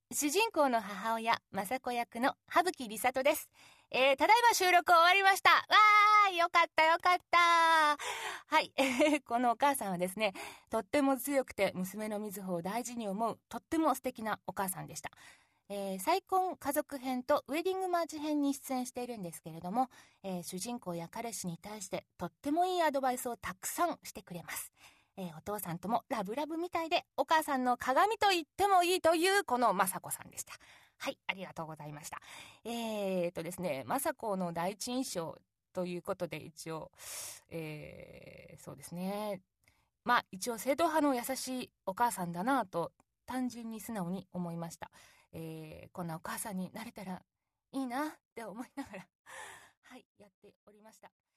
主人公の母親、雅子役の羽吹梨里です。ただいま収録終わりました。わーい、よかったよかった。はい、このお母さんはですね、とっても強くて娘の瑞穂を大事に思う、とっても素敵なお母さんでした。再婚家族編とウェディングマーチ編に出演しているんですけれども、主人公や彼氏に対してとってもいいアドバイスをたくさんしてくれます。お父さんともラブラブみたいで、お母さんの鏡と言ってもいいというこの雅子さんでした。はい、ありがとうございました。ですね、雅子の第一印象ということで一応、そうですね、まあ一応正統派の優しいお母さんだなと単純に素直に思いました。こんなお母さんになれたらいいなって思いながらはい、やっておりました。